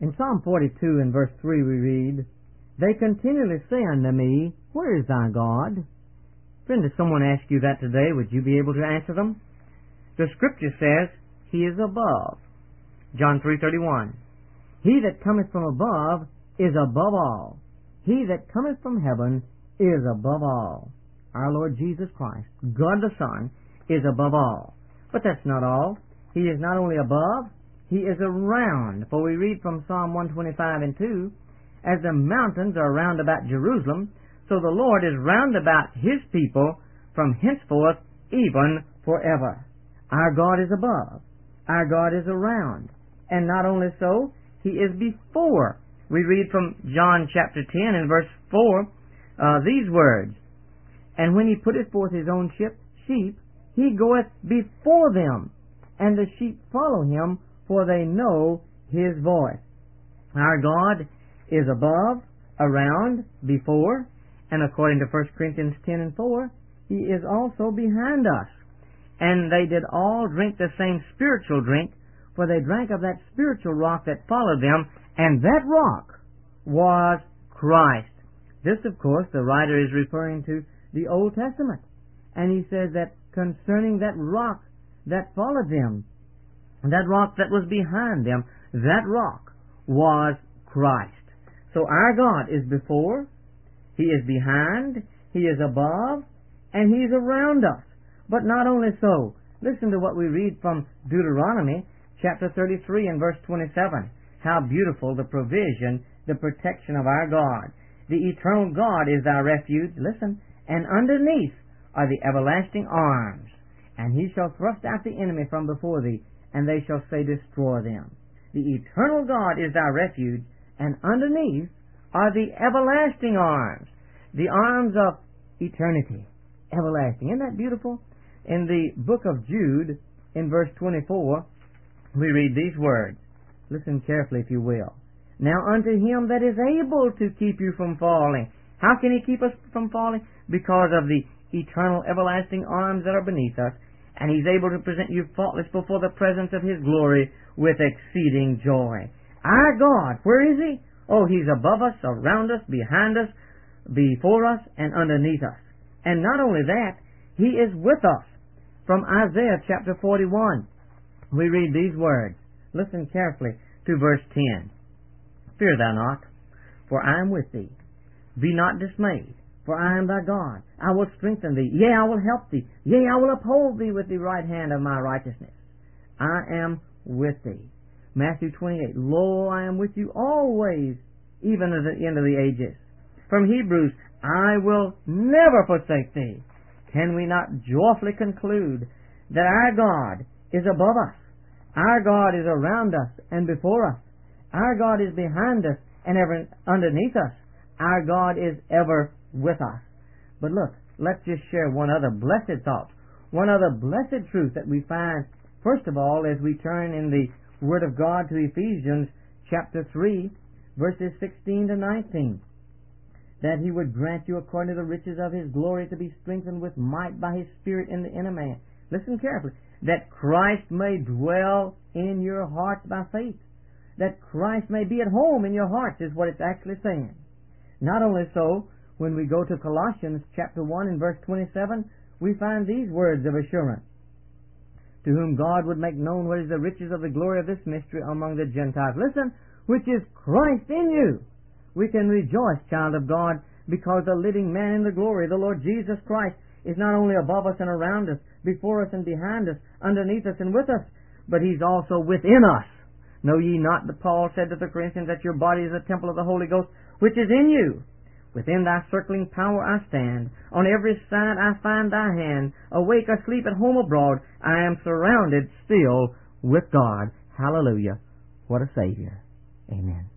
In Psalm 42 and verse 3 we read, "They continually say unto me, Where is thy God?" Friend, if someone asked you that today, would you be able to answer them? The Scripture says, He is above. John 3:31, "He that cometh from above is above all. He that cometh from heaven is above all." Our Lord Jesus Christ, God the Son, is above all. But that's not all. He is not only above, He is around. For we read from Psalm 125 and 2, "As the mountains are round about Jerusalem, so the Lord is round about His people from henceforth even forever." Our God is above. Our God is around. And not only so, He is before. We read from John chapter 10 and verse 4 these words, "And when He putteth forth His own sheep, He goeth before them, and the sheep follow Him, for they know His voice." Our God is above, around, before, and according to 1 Corinthians 10 and 4, He is also behind us. "And they did all drink the same spiritual drink, for they drank of that spiritual rock that followed them, and that rock was Christ." This, of course, the writer is referring to the Old Testament. And he says that concerning that rock that followed them, that rock that was behind them, that rock was Christ. So our God is before, He is behind, He is above, and He is around us. But not only so. Listen to what we read from Deuteronomy chapter 33 and verse 27. How beautiful the provision, the protection of our God. "The eternal God is thy refuge," listen, "and underneath are the everlasting arms. And He shall thrust out the enemy from before thee, and they shall say, Destroy them." The eternal God is thy refuge, and underneath are the everlasting arms. The arms of eternity. Everlasting. Isn't that beautiful? In the book of Jude, in verse 24, we read these words. Listen carefully, if you will. "Now unto Him that is able to keep you from falling." How can He keep us from falling? Because of the eternal, everlasting arms that are beneath us. And He's able to present you faultless before the presence of His glory with exceeding joy. Our God, where is He? Oh, He's above us, around us, behind us, before us, and underneath us. And not only that, He is with us. From Isaiah chapter 41, we read these words. Listen carefully to verse 10. "Fear thou not, for I am with thee. Be not dismayed, for I am thy God. I will strengthen thee, yea, I will help thee. Yea, I will uphold thee with the right hand of my righteousness. I am with thee." Matthew 28, "Lo, I am with you always, even to the end of the ages." From Hebrews, "I will never forsake thee." Can we not joyfully conclude that our God is above us? Our God is around us and before us. Our God is behind us and ever underneath us. Our God is ever with us. But look, let's just share one other blessed thought, one other blessed truth that we find, first of all, as we turn in the Word of God to Ephesians chapter 3, verses 16 to 19. "That He would grant you according to the riches of His glory to be strengthened with might by His Spirit in the inner man." Listen carefully. "That Christ may dwell in your hearts by faith." That Christ may be at home in your hearts is what it's actually saying. Not only so, when we go to Colossians chapter 1 and verse 27, we find these words of assurance. "To whom God would make known what is the riches of the glory of this mystery among the Gentiles." Listen, "which is Christ in you." We can rejoice, child of God, because the living man in the glory, the Lord Jesus Christ, is not only above us and around us, before us and behind us, underneath us and with us, but He's also within us. "Know ye not," that Paul said to the Corinthians, "that your body is a temple of the Holy Ghost, which is in you? Within thy circling power I stand. On every side I find thy hand. Awake, asleep, at home, abroad, I am surrounded still with God." Hallelujah. What a Savior. Amen.